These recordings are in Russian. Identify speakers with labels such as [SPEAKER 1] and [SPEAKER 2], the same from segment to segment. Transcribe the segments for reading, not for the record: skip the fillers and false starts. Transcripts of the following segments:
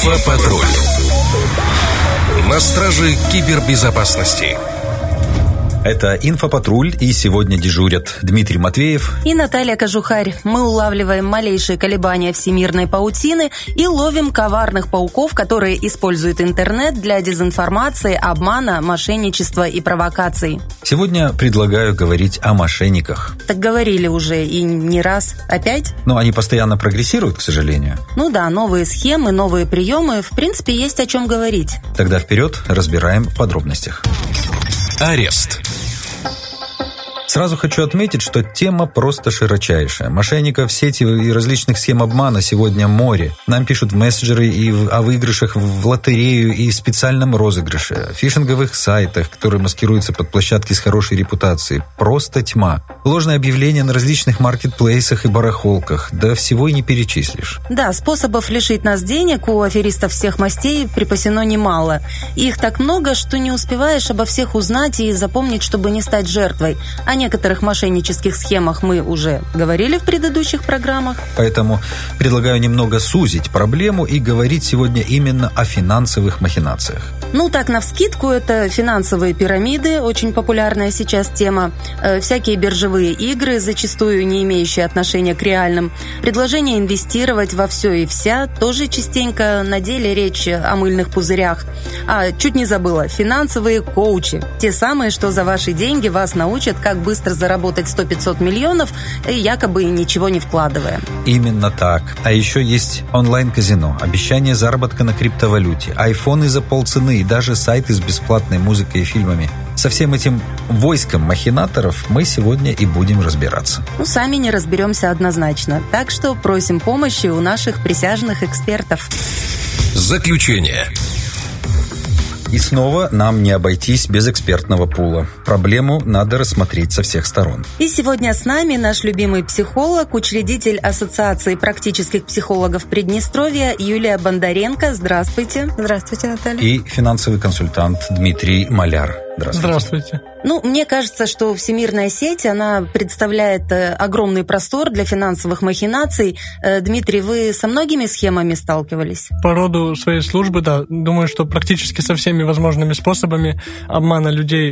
[SPEAKER 1] Инфопатруль. На страже кибербезопасности.
[SPEAKER 2] Это «Инфопатруль», и сегодня дежурят Дмитрий Матвеев
[SPEAKER 3] и Наталья Кожухарь. Мы улавливаем малейшие колебания всемирной паутины и ловим коварных пауков, которые используют интернет для дезинформации, обмана, мошенничества и провокаций.
[SPEAKER 2] Сегодня предлагаю говорить о мошенниках.
[SPEAKER 3] Так говорили уже и не раз. Опять?
[SPEAKER 2] Но они постоянно прогрессируют, к сожалению.
[SPEAKER 3] Ну да, новые схемы, новые приемы. В принципе, есть о чем говорить.
[SPEAKER 2] Тогда вперед, разбираем в подробностях.
[SPEAKER 1] Арест.
[SPEAKER 2] Сразу хочу отметить, что тема просто широчайшая. Мошенников, сети и различных схем обмана сегодня море. Нам пишут в мессенджеры и о выигрышах в лотерею и специальном розыгрыше, о фишинговых сайтах, которые маскируются под площадки с хорошей репутацией. Просто тьма. Ложные объявления на различных маркетплейсах и барахолках. Да всего и не перечислишь.
[SPEAKER 3] Да, способов лишить нас денег у аферистов всех мастей припасено немало. Их так много, что не успеваешь обо всех узнать и запомнить, чтобы не стать жертвой. О некоторых мошеннических схемах мы уже говорили в предыдущих программах.
[SPEAKER 2] Поэтому предлагаю немного сузить проблему и говорить сегодня именно о финансовых махинациях.
[SPEAKER 3] Ну, так, навскидку, это финансовые пирамиды, очень популярная сейчас тема, всякие биржевые игры, зачастую не имеющие отношения к реальным, предложение инвестировать во все и вся, тоже частенько, на деле речь о мыльных пузырях. Чуть не забыла, финансовые коучи, те самые, что за ваши деньги вас научат, как быстро заработать 100-500 миллионов, якобы ничего не вкладывая.
[SPEAKER 2] Именно так. А еще есть онлайн-казино, обещание заработка на криптовалюте, айфоны за полцены и даже сайты с бесплатной музыкой и фильмами. Со всем этим войском махинаторов мы сегодня и будем разбираться.
[SPEAKER 3] Сами не разберемся однозначно. Так что просим помощи у наших присяжных экспертов.
[SPEAKER 1] Заключение.
[SPEAKER 2] И снова нам не обойтись без экспертного пула. Проблему надо рассмотреть со всех сторон.
[SPEAKER 3] И сегодня с нами наш любимый психолог, учредитель Ассоциации практических психологов Приднестровья Юлия Бондаренко. Здравствуйте.
[SPEAKER 4] Здравствуйте, Наталья.
[SPEAKER 2] И финансовый консультант Дмитрий Маляр.
[SPEAKER 4] Здравствуйте.
[SPEAKER 3] Мне кажется, что всемирная сеть, она представляет огромный простор для финансовых махинаций. Дмитрий, вы со многими схемами сталкивались?
[SPEAKER 4] По роду своей службы, да. Думаю, что практически со всеми возможными способами обмана людей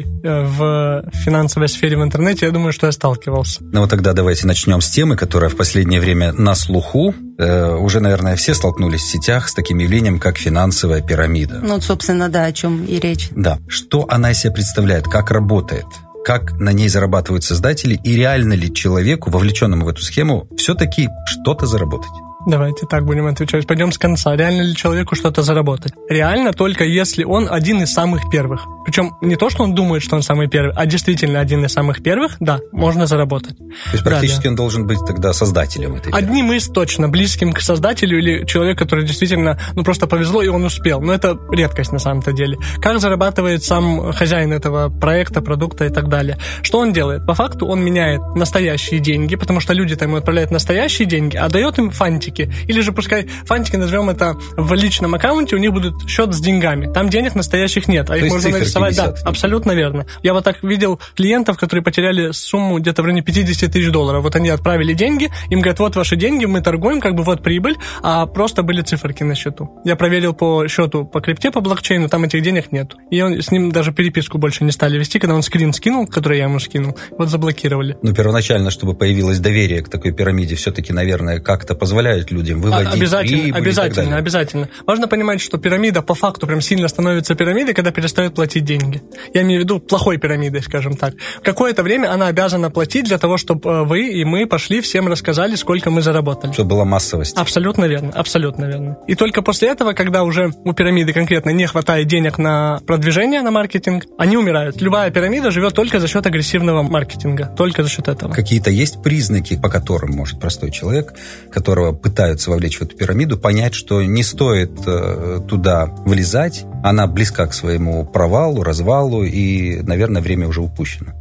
[SPEAKER 4] в финансовой сфере в интернете, я думаю, что я сталкивался.
[SPEAKER 2] Тогда давайте начнем с темы, которая в последнее время на слуху. Уже, наверное, все столкнулись в сетях с таким явлением, как финансовая пирамида.
[SPEAKER 3] Собственно, да, о чем и речь.
[SPEAKER 2] Да. Что она из себя представляет, как работает, как на ней зарабатывают создатели и реально ли человеку, вовлеченному в эту схему, все-таки что-то заработать?
[SPEAKER 4] Давайте так будем отвечать. Пойдем с конца. Реально ли человеку что-то заработать? Реально только если он один из самых первых. Причем не то, что он думает, что он самый первый, а действительно один из самых первых, да, можно заработать.
[SPEAKER 2] То есть практически он должен быть тогда создателем этой фирмы.
[SPEAKER 4] Одним из точно, близким к создателю или человек, который действительно, просто повезло и он успел. Но это редкость на самом-то деле. Как зарабатывает сам хозяин этого проекта, продукта и так далее? Что он делает? По факту он меняет настоящие деньги, потому что люди-то ему отправляют настоящие деньги, а дает им фантики. Или же пускай фантики, назовем это в личном аккаунте, у них будет счет с деньгами. Там денег настоящих нет, а их можно нарисовать. Да, абсолютно верно. Я так видел клиентов, которые потеряли сумму где-то в районе $50 тысяч. Они отправили деньги, им говорят, вот ваши деньги, мы торгуем, вот прибыль, а просто были циферки на счету. Я проверил по счету, по крипте, по блокчейну, там этих денег нет. И с ним даже переписку больше не стали вести, когда он скрин скинул, который я ему скинул, заблокировали.
[SPEAKER 2] Первоначально, чтобы появилось доверие к такой пирамиде, все-таки, наверное, как-то позволяют людям выводить
[SPEAKER 4] обязательно. Важно понимать, что пирамида по факту прям сильно становится пирамидой, когда перестает платить деньги. Я имею в виду плохой пирамидой, скажем так. Какое-то время она обязана платить для того, чтобы вы и мы пошли, всем рассказали, сколько мы заработали.
[SPEAKER 2] Чтобы была массовость.
[SPEAKER 4] Абсолютно верно. И только после этого, когда уже у пирамиды конкретно не хватает денег на продвижение, на маркетинг, они умирают. Любая пирамида живет только за счет агрессивного маркетинга. Только за счет этого.
[SPEAKER 2] Какие-то есть признаки, по которым может простой человек, которого пытаются вовлечь в эту пирамиду, понять, что не стоит туда влезать, она близка к своему провалу, развалу, и, наверное, время уже упущено?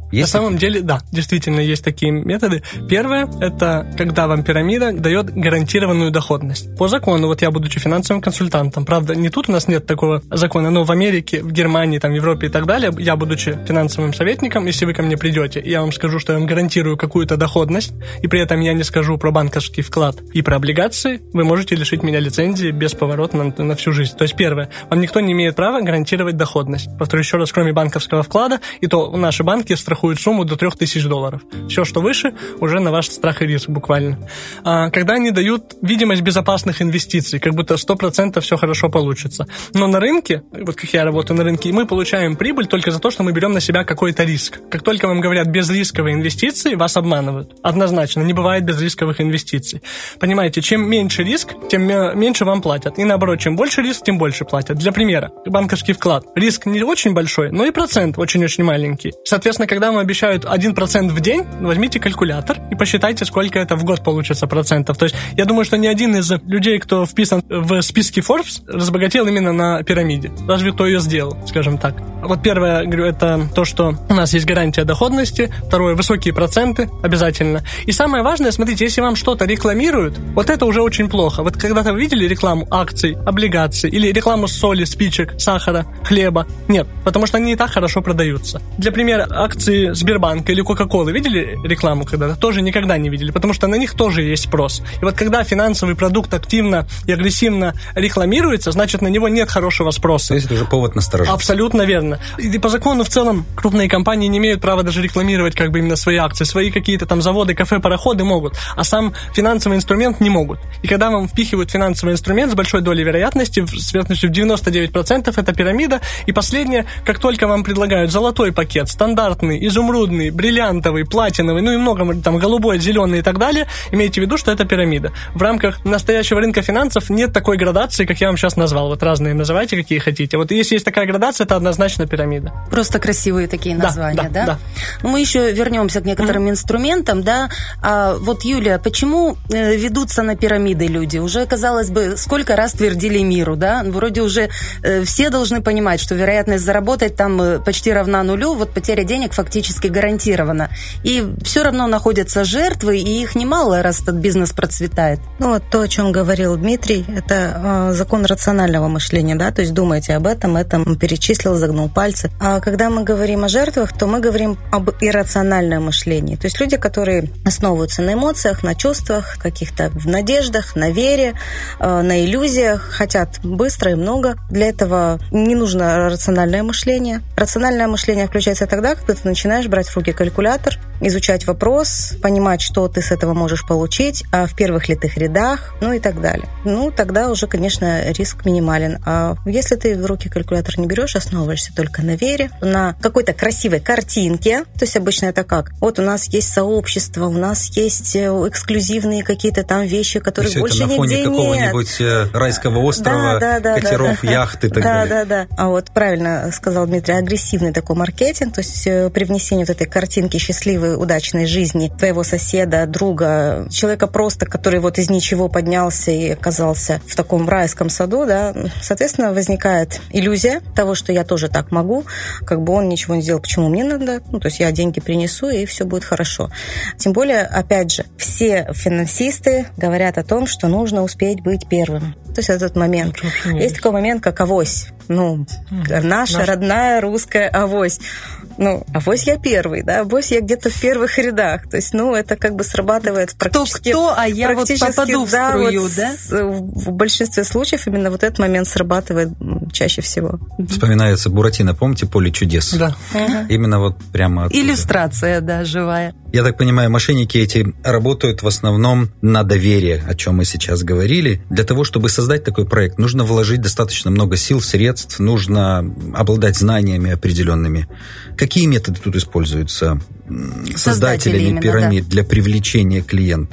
[SPEAKER 2] Есть
[SPEAKER 4] На самом деле, да, действительно есть такие методы. Первое, это когда вам пирамида дает гарантированную доходность. По закону, вот я, будучи финансовым консультантом, правда, не тут у нас нет такого закона, но в Америке, в Германии, там, в Европе и так далее, я, будучи финансовым советником, если вы ко мне придете, я вам скажу, что я вам гарантирую какую-то доходность, и при этом я не скажу про банковский вклад и про облигации, вы можете лишить меня лицензии бесповоротно на всю жизнь. То есть, первое, вам никто не имеет права гарантировать доходность. Повторю еще раз, кроме банковского вклада, и то наши банки страхуют сумму до $3000. Все, что выше, уже на ваш страх и риск буквально. Когда они дают видимость безопасных инвестиций, как будто 100% все хорошо получится. Но на рынке, вот как я работаю на рынке, мы получаем прибыль только за то, что мы берем на себя какой-то риск. Как только вам говорят безрисковые инвестиции, вас обманывают. Однозначно, не бывает безрисковых инвестиций. Понимаете, чем меньше риск, тем меньше вам платят. И наоборот, чем больше риск, тем больше платят. Для примера, банковский вклад. Риск не очень большой, но и процент очень-очень маленький. Соответственно, когда вам обещают 1% в день, возьмите калькулятор и посчитайте, сколько это в год получится процентов. То есть я думаю, что ни один из людей, кто вписан в списке Forbes, разбогател именно на пирамиде. Разве кто ее сделал, скажем так. Вот первое, говорю, это то, что у нас есть гарантия доходности. Второе, высокие проценты обязательно. И самое важное, смотрите, если вам что-то рекламируют, вот это уже очень плохо. Вот когда-то вы видели рекламу акций, облигаций или рекламу соли, спичек, сахара, хлеба? Нет, потому что они и так хорошо продаются. Для примера, акции Сбербанка или Кока-Колы видели рекламу когда-то? Тоже никогда не видели, потому что на них тоже есть спрос. И вот когда финансовый продукт активно и агрессивно рекламируется, значит, на него нет хорошего спроса.
[SPEAKER 2] То есть это уже повод насторожиться.
[SPEAKER 4] Абсолютно верно. И по закону в целом крупные компании не имеют права даже рекламировать как бы именно свои акции. Свои какие-то там заводы, кафе, пароходы могут, а сам финансовый инструмент не могут. И когда вам впихивают финансовый инструмент с большой долей вероятности, с вероятностью в 99%, это пирамида. И последнее, как только вам предлагают золотой пакет, стандартный, изумрудный, бриллиантовый, платиновый, ну и много там голубой, зеленый и так далее, имейте в виду, что это пирамида. В рамках настоящего рынка финансов нет такой градации, как я вам сейчас назвал. Вот разные называйте, какие хотите. Вот если есть такая градация, это однозначно пирамида.
[SPEAKER 3] Просто красивые такие названия, да?
[SPEAKER 4] Да.
[SPEAKER 3] Ну, мы еще вернемся к некоторым инструментам, да. А вот, Юлия, почему ведутся на пирамиды люди? Уже, казалось бы, сколько раз твердили миру, да? Вроде уже все должны понимать, что вероятность заработать там почти равна нулю, вот потеря денег фактически гарантирована. И все равно находятся жертвы, и их немало, раз этот бизнес процветает.
[SPEAKER 5] Ну, вот то, о чем говорил Дмитрий, это закон рационального мышления, да, то есть думайте об этом перечислил, загнул пальцы. А когда мы говорим о жертвах, то мы говорим об иррациональном мышлении. То есть люди, которые основываются на эмоциях, на чувствах, каких-то в надеждах, на вере, на иллюзиях, хотят быстро и много. Для этого не нужно рациональное мышление. Рациональное мышление включается тогда, когда ты начинаешь брать в руки калькулятор, изучать вопрос, понимать, что ты с этого можешь получить, а в первых ли ты рядах, ну и так далее. Ну, тогда уже, конечно, риск минимален. А если ты в руки калькулятор не берешь, основываешься только на вере, на какой-то красивой картинке, то есть обычно это как? Вот у нас есть сообщество, у нас есть эксклюзивные какие-то там вещи, которые больше нигде нет.
[SPEAKER 2] Все это на фоне какого-нибудь райского острова, катеров, яхт и так далее.
[SPEAKER 5] Да. А вот правильно сказал Дмитрий, агрессивный такой маркетинг, то есть привнесение вот этой картинки счастливой, удачной жизни твоего соседа, друга, человека просто, который вот из ничего поднялся и оказался в таком райском саду, да, соответственно, возникает иллюзия того, что я тоже так могу, как бы он ничего не сделал, почему мне надо, ну, то есть я деньги принесу, и все будет хорошо. Тем более, опять же, все финансисты говорят о том, что нужно успеть быть первым. То есть этот момент. Есть такой момент, как авось. Ну, наша родная русская авось. Ну, авось я первый, да, авось я где-то в первых рядах. То есть, ну, это как бы срабатывает практически...
[SPEAKER 3] Кто, а я вот попаду в струю,
[SPEAKER 5] вот
[SPEAKER 3] да?
[SPEAKER 5] В большинстве случаев именно вот этот момент срабатывает чаще всего.
[SPEAKER 2] Вспоминается Буратино, помните, «Поле чудес»?
[SPEAKER 4] Да.
[SPEAKER 2] Именно вот прямо оттуда.
[SPEAKER 3] Иллюстрация, да, живая.
[SPEAKER 2] Я так понимаю, мошенники эти работают в основном на доверие, о чем мы сейчас говорили. Для того, чтобы создать такой проект, нужно вложить достаточно много сил, средств, нужно обладать знаниями определенными. Какие методы тут используются создателями пирамид для привлечения клиентов?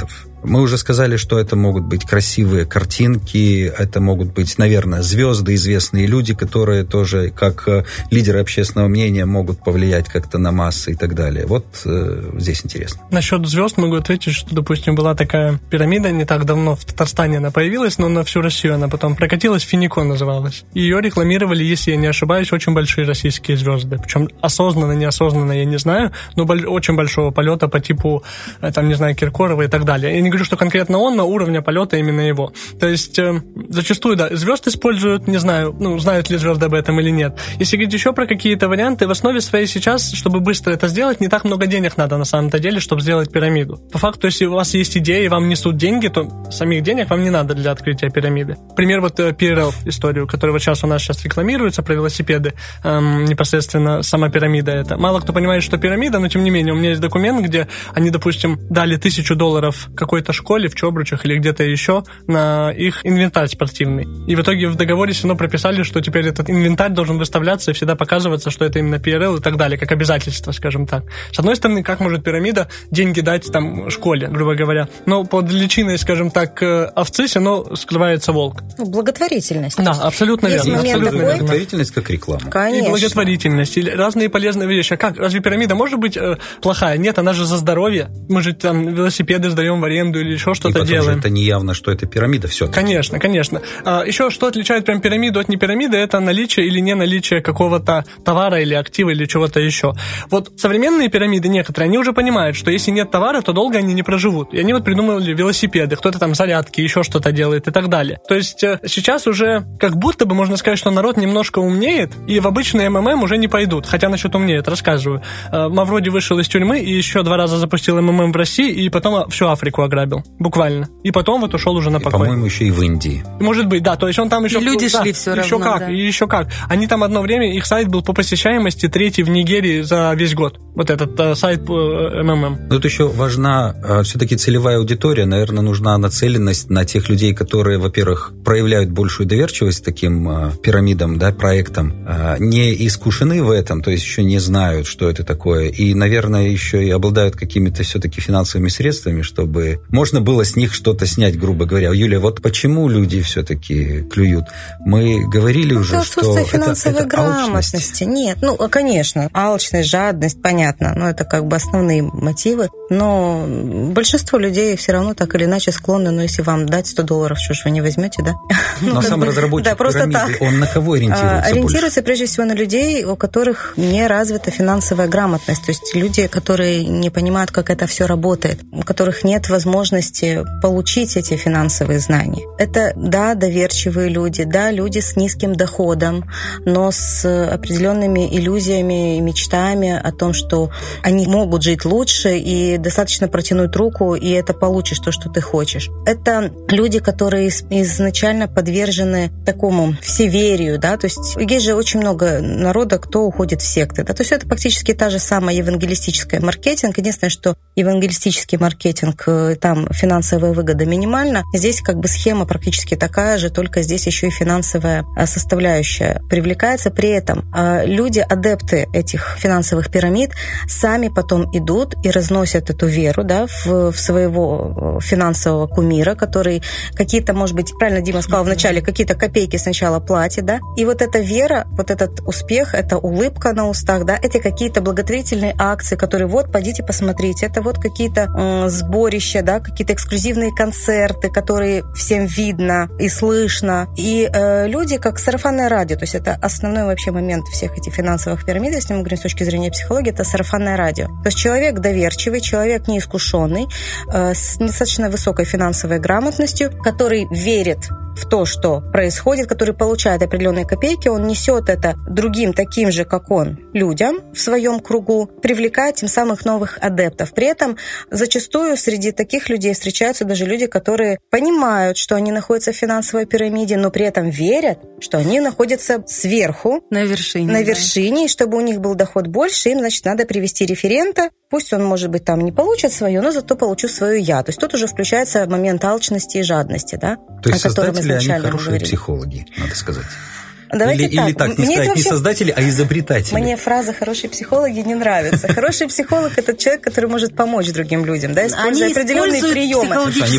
[SPEAKER 2] Мы уже сказали, что это могут быть красивые картинки, это могут быть, наверное, звезды, известные люди, которые тоже, как лидеры общественного мнения, могут повлиять как-то на массы и так далее. Вот здесь интересно.
[SPEAKER 4] Насчет звезд могу ответить, что, допустим, была такая пирамида не так давно, в Татарстане она появилась, но на всю Россию она потом прокатилась, Финико называлась. Ее рекламировали, если я не ошибаюсь, очень большие российские звезды. Причем осознанно, неосознанно, я не знаю, но очень большого полета по типу, там, не знаю, Киркорова и так далее. Я не говорю, что конкретно он, но уровня полета именно его. То есть, зачастую, да, звезд используют, не знаю, знают ли звезды об этом или нет. Если говорить еще про какие-то варианты, в основе своей сейчас, чтобы быстро это сделать, не так много денег надо на самом-то деле, чтобы сделать пирамиду. По факту, если у вас есть идея и вам несут деньги, то самих денег вам не надо для открытия пирамиды. Пример вот PRL историю, которая вот сейчас у нас рекламируется про велосипеды, непосредственно сама пирамида это. Мало кто понимает, что пирамида, но тем не менее, у меня есть документ, где они, допустим, дали $1000 какой-то школе в Чобручах или где-то еще на их инвентарь спортивный. И в итоге в договоре все равно прописали, что теперь этот инвентарь должен выставляться и всегда показываться, что это именно PRL и так далее, как обязательство, скажем так. С одной стороны, как может пирамида деньги дать там школе, грубо говоря, но под личиной, скажем так, овцы все равно скрывается волк.
[SPEAKER 5] Благотворительность.
[SPEAKER 4] Да, абсолютно
[SPEAKER 5] есть
[SPEAKER 4] верно. Абсолютно
[SPEAKER 5] такой...
[SPEAKER 2] Благотворительность как реклама.
[SPEAKER 5] Конечно.
[SPEAKER 4] И благотворительность, и разные полезные вещи. А как? Разве пирамида может быть плохая? Нет, она же за здоровье. Мы же там велосипеды сдаем в аренду или еще что-то делаем.
[SPEAKER 2] И потом же это не явно, что это пирамида все-таки.
[SPEAKER 4] Конечно, конечно. Еще что отличает прям пирамиду от непирамиды, это наличие или не наличие какого-то товара или актива или чего-то еще. Вот современные пирамиды некоторые, они уже понимают, что если нет товара, то долго они не проживут. И они вот придумали велосипеды, кто-то там зарядки, еще что-то делает и так далее. То есть сейчас уже как будто бы можно сказать, что народ немножко умнеет, и в обычный МММ уже не пойдут. Хотя насчет умнеет, рассказываю. Мавроди вышел из тюрьмы и еще 2 раза запустил МММ в России, и потом всю Африку ограбил. Буквально. И потом вот ушел уже на покой.
[SPEAKER 2] По-моему, еще и в Индии.
[SPEAKER 4] Может быть, да. То есть он там еще...
[SPEAKER 3] И люди шли все
[SPEAKER 4] еще
[SPEAKER 3] равно,
[SPEAKER 4] как,
[SPEAKER 3] да.
[SPEAKER 4] И еще как. Они там одно время, их сайт был по посещаемости 3-й в Нигерии за весь год. Вот этот сайт МММ.
[SPEAKER 2] Но тут еще важна все-таки целевая аудитория. Наверное, нужна нацеленность на тех людей, которые, во-первых, проявляют большую доверчивость таким пирамидам, да, проектам, не искушены в этом, то есть еще не знают, что это такое, и, наверное, еще и обладают какими-то все-таки финансовыми средствами, чтобы можно было с них что-то снять, грубо говоря. Юлия, вот почему люди все-таки клюют? Мы говорили уже, что
[SPEAKER 5] финансовой грамотности. Нет, конечно, алчность, жадность, понятно, это как бы основные мотивы, но большинство людей все равно так или иначе склонны, если вам дать $100, что ж вы не возьмете, да?
[SPEAKER 2] Но сам разработчик пирамиды, он на кого ориентируется?
[SPEAKER 5] Ориентируется прежде всего на людей, у которых не развита финансовая грамотность, то есть люди, которые не понимают, как это все работает, у которых нет возможности получить эти финансовые знания. Это, да, доверчивые люди, да, люди с низким доходом, но с определенными иллюзиями и мечтами о том, что они могут жить лучше и достаточно протянуть руку, и это получишь то, что ты хочешь. Это люди, которые изначально подвержены такому всеверию, да, то есть есть же очень много народа, кто уходит в секты, да, то есть это практически та же самая евангелистическая маркетинг. Единственное, что евангелистический маркетинг, там финансовая выгода минимальна. Здесь как бы схема практически такая же, только здесь еще и финансовая составляющая привлекается. При этом люди, адепты этих финансовых пирамид, сами потом идут и разносят эту веру, да, в своего финансового кумира, который какие-то, может быть, правильно Дима сказал вначале, какие-то копейки сначала платит, да, и вот эта вера, вот этот успех, эта улыбка на устах, да, эти какие-то благотворительные акции, которые вот, пойдите посмотрите, это вот какие-то сборища, да, какие-то эксклюзивные концерты, которые всем видно и слышно. И люди, как сарафанное радио, то есть это основной вообще момент всех этих финансовых пирамид, если мы говорим с точки зрения психологии, это сарафанное радио. То есть человек доверчивый, человек неискушенный, с достаточно высокой финансовой грамотностью, который верит в то, что происходит, который получает определенные копейки, он несет это другим, таким же, как он, людям в своем кругу, привлекает тем самым новых адептов. При этом зачастую среди таких людей встречаются даже люди, которые понимают, что они находятся в финансовой пирамиде, но при этом верят, что они находятся сверху,
[SPEAKER 3] на вершине,
[SPEAKER 5] и чтобы у них был доход больше, им, значит, надо привести референта. Пусть он, может быть, там не получит свое, но зато получу свое я. То есть тут уже включается момент алчности и жадности, да?
[SPEAKER 2] То есть создатели, они хорошие психологи, надо сказать. Или так, не сказать, не создатели, а изобретатели.
[SPEAKER 5] Мне фраза «хорошие психологи» не нравится. Хороший психолог – это человек, который может помочь другим людям, да, используя определенные приемы.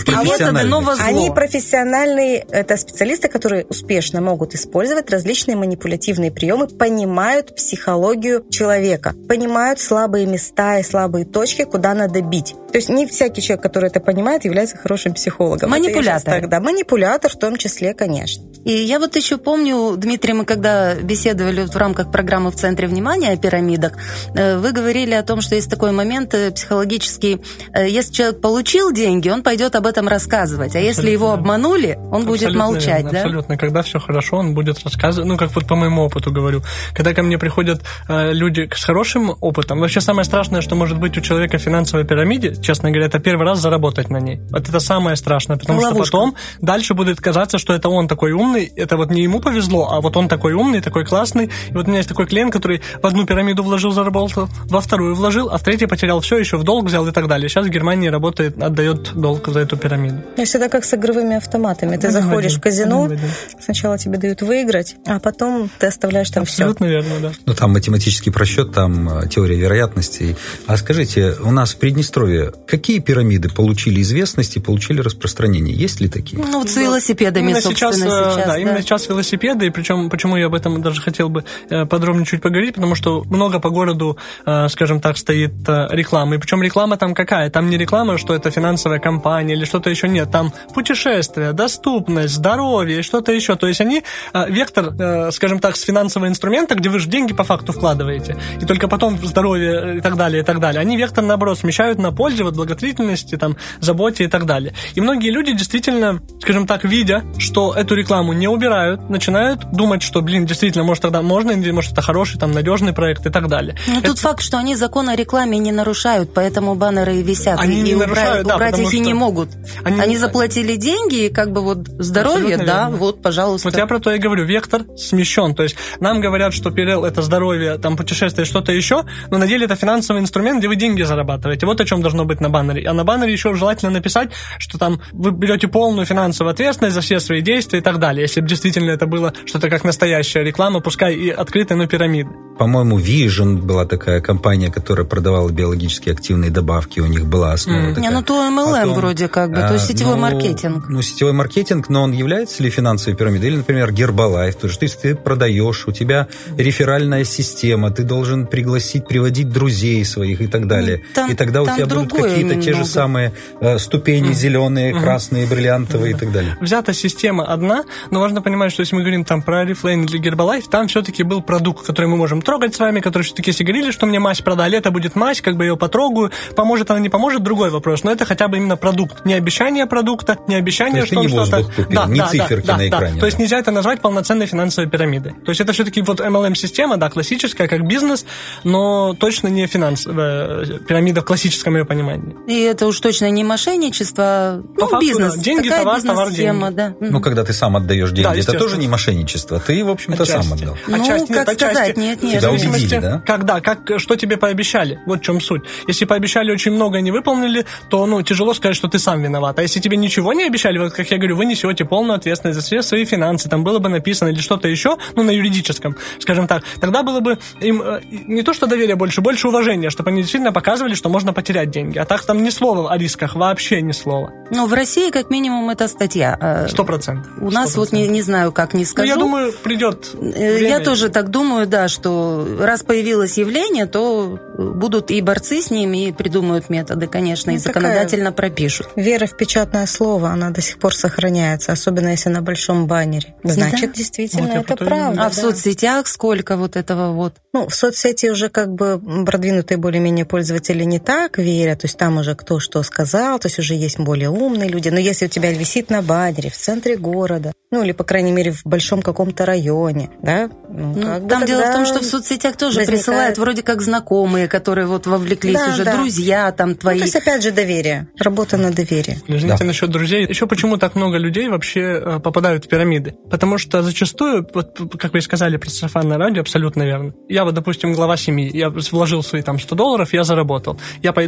[SPEAKER 5] Они профессиональные, это специалисты, которые успешно могут использовать различные манипулятивные приемы, понимают психологию человека, понимают слабые места и слабые точки, куда надо бить. То есть не всякий человек, который это понимает, является хорошим психологом.
[SPEAKER 3] Манипулятор.
[SPEAKER 5] Да, манипулятор в том числе, конечно.
[SPEAKER 3] И я вот еще помню, Дмитрий, мы когда беседовали в рамках программы «В центре внимания» о пирамидах, вы говорили о том, что есть такой момент психологический. Если человек получил деньги, он пойдет об этом рассказывать. А если его обманули, он будет молчать.
[SPEAKER 4] Верно, да? Абсолютно. Когда все хорошо, он будет рассказывать. Ну, как вот по моему опыту говорю. Когда ко мне приходят люди с хорошим опытом, вообще самое страшное, что может быть у человека в финансовой пирамиде, честно говоря, это первый раз заработать на ней. Вот это самое страшное, потому что потом дальше будет казаться, что это он такой умный, это вот не ему повезло, а вот он такой умный, такой классный. И вот у меня есть такой клиент, который в одну пирамиду вложил, заработал, во вторую вложил, а в третью потерял все, еще в долг взял и так далее. Сейчас в Германии работает, отдает долг за эту пирамиду.
[SPEAKER 5] И всегда как с игровыми автоматами. Ты заходишь в казино, сначала тебе дают выиграть, а потом ты оставляешь там все.
[SPEAKER 4] Абсолютно верно, да.
[SPEAKER 2] Ну, там математический просчет, там теория вероятностей. А скажите, у нас в Приднестровье какие пирамиды получили известность и получили распространение? Есть ли такие?
[SPEAKER 3] Ну, вот с велосипедами,
[SPEAKER 4] именно
[SPEAKER 3] собственно, сейчас.
[SPEAKER 4] Да, именно сейчас велосипеды, и причем, почему я об этом даже хотел бы подробнее чуть поговорить, потому что много по городу, скажем так, стоит рекламы. И причем реклама там какая? Там не реклама, что это финансовая компания или что-то еще, нет. Там путешествия, доступность, здоровье и что-то еще. То есть они, вектор, скажем так, с финансового инструмента, где вы же деньги по факту вкладываете, и только потом здоровье и так далее, и так далее. Они вектор, наоборот, смещают на пользу, вот, благотворительности, там, заботе и так далее. И многие люди действительно, скажем так, видя, что эту рекламу не убирают, начинают думать, что, действительно, может, тогда можно, или может, это хороший, там, надежный проект и так далее.
[SPEAKER 3] Но тут факт, что они закон о рекламе не нарушают, поэтому баннеры и висят.
[SPEAKER 4] Они не нарушают,
[SPEAKER 3] убрать их и не могут. Они заплатили деньги, и как бы вот здоровье, да, вот, пожалуйста.
[SPEAKER 4] Вот я про то и говорю, вектор смещен. То есть нам говорят, что ПРЛ – это здоровье, там, путешествие, что-то еще, но на деле это финансовый инструмент, где вы деньги зарабатываете. Вот о чем должно быть на баннере. А на баннере еще желательно написать, что там вы берете полную финансовую ответственность за все свои действия и так далее. Если бы действительно это было что-то как настоящая реклама, пускай и открытая, но пирамида.
[SPEAKER 2] По-моему, Vision была такая компания, которая продавала биологически активные добавки, у них была основа такая.
[SPEAKER 3] Не, то MLM вроде как бы, то есть сетевой маркетинг.
[SPEAKER 2] Ну, сетевой маркетинг, но он является ли финансовой пирамидой? Или, например, Herbalife, то есть ты продаешь, у тебя реферальная система, ты должен приводить друзей своих и так далее. И тогда у тебя будут какие-то те же самые ступени зеленые, красные, бриллиантовые и так далее.
[SPEAKER 4] Взята система одна, но важно понимать, что если мы говорим там про Oriflame или Herbalife, там все-таки был продукт, который мы можем трогать с вами, который все-таки, если говорили, что мне мазь продали, это будет мазь, как бы ее потрогаю, поможет она, не поможет, другой вопрос, но это хотя бы именно продукт, не обещание продукта, не обещание, что что-то...
[SPEAKER 2] Не циферки на экране.
[SPEAKER 4] То есть нельзя это назвать полноценной финансовой пирамидой. То есть это все-таки вот MLM-система, да, классическая, как бизнес, но точно не финансовая пирамида в классическом ее понимании.
[SPEAKER 3] И это уж точно не мошенничество, бизнес.
[SPEAKER 4] Деньги,
[SPEAKER 3] такая
[SPEAKER 4] товар, деньги.
[SPEAKER 3] Да.
[SPEAKER 2] Ну, когда ты сам отдаешь деньги, это тоже не мошенничество. Ты, в общем-то, сам отдал.
[SPEAKER 3] Как сказать, нет.
[SPEAKER 2] Тебя убедили, да?
[SPEAKER 4] Что тебе пообещали? Вот в чем суть. Если пообещали очень много и не выполнили, то, тяжело сказать, что ты сам виноват. А если тебе ничего не обещали, вот, как я говорю, вы несете полную ответственность за все свои финансы, там было бы написано или что-то еще, на юридическом, скажем так, тогда было бы им не то, что доверие больше уважения, чтобы они действительно показывали, что можно потерять деньги. А так там ни слова о рисках, вообще ни слова.
[SPEAKER 3] В России, как минимум, это статья.
[SPEAKER 4] 100%.
[SPEAKER 3] У нас 100%. Вот не знаю, как не скажу.
[SPEAKER 4] Я думаю, придет время.
[SPEAKER 3] Я тоже так думаю, да, что раз появилось явление, то будут и борцы с ним, и придумают методы, конечно, и законодательно пропишут.
[SPEAKER 5] Вера в печатное слово, она до сих пор сохраняется, особенно если на большом баннере. Значит, действительно, это правда.
[SPEAKER 3] А в соцсетях сколько вот этого вот?
[SPEAKER 5] В соцсети уже как бы продвинутые более-менее пользователи не так верят, то есть там уже кто что сказал, то есть уже есть более умные люди. Но если у тебя висит на баннере в центре города, или, по крайней мере, в большом каком-то районе, да?
[SPEAKER 3] Там дело в том, что в соцсетях тоже присылают вроде как знакомые, которые вот вовлеклись уже, друзья там твои.
[SPEAKER 5] То есть, опять же, доверие. Работа на доверие.
[SPEAKER 4] Извините, насчет друзей. Еще почему так много людей вообще попадают в пирамиды? Потому что зачастую, вот, как вы сказали про сарафанное радио, абсолютно верно. Я вот, допустим, глава семьи, я вложил свои $100, я заработал. Я пойду и скажу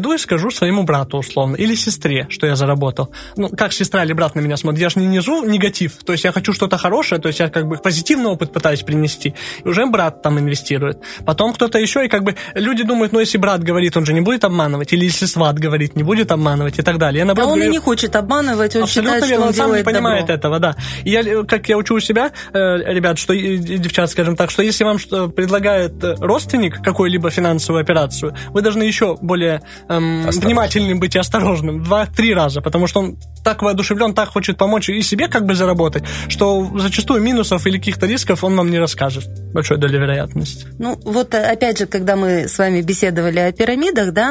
[SPEAKER 4] покажу своему брату условно, или сестре, что я заработал. Ну, как сестра или брат на меня смотрит, я же не несу негатив, то есть я хочу что-то хорошее, то есть я как бы позитивный опыт пытаюсь принести, и уже брат там инвестирует. Потом кто-то еще, и как бы люди думают, ну, если брат говорит, он же не будет обманывать, или если сват говорит, не будет обманывать и так далее. Я, наоборот,
[SPEAKER 3] он и не хочет обманывать, он считает, что он
[SPEAKER 4] сам
[SPEAKER 3] делает
[SPEAKER 4] не понимает
[SPEAKER 3] добро.
[SPEAKER 4] этого, да. И я, как я учу у себя, ребят, что, девчат, скажем так, что если вам предлагает родственник какую-либо финансовую операцию, вы должны еще более внимательным быть и осторожным 2-3 раза, потому что он так воодушевлен, так хочет помочь и себе как бы заработать, что зачастую минусов или каких-то рисков он вам не расскажет. Большой долей вероятности.
[SPEAKER 3] Ну, вот опять же, когда мы с вами беседовали о пирамидах, да,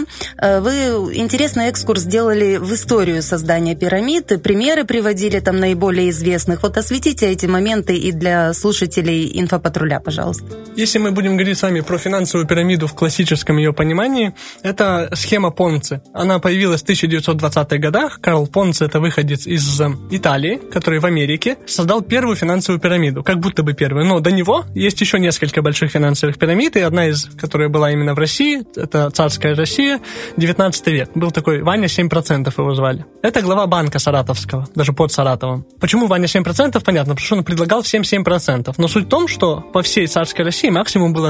[SPEAKER 3] вы интересный экскурс сделали в историю создания пирамид, примеры приводили там наиболее известных. Вот осветите эти моменты и для слушателей «Инфопатруля», пожалуйста.
[SPEAKER 4] Если мы будем говорить с вами про финансовую пирамиду в классическом ее понимании, это схема Понци. Она появилась в 1920-х годах. Карл Понци — это выходец из Италии, который в Америке создал первую финансовую пирамиду, как будто бы первую. Но до него есть еще несколько больших финансовых пирамид, и одна из, которая была именно в России, это царская Россия, 19 век. Был такой Ваня 7%, его звали. Это глава банка саратовского, даже под Саратовом. Почему Ваня 7%? Понятно, потому что он предлагал всем 7%. Но суть в том, что по всей царской России максимум было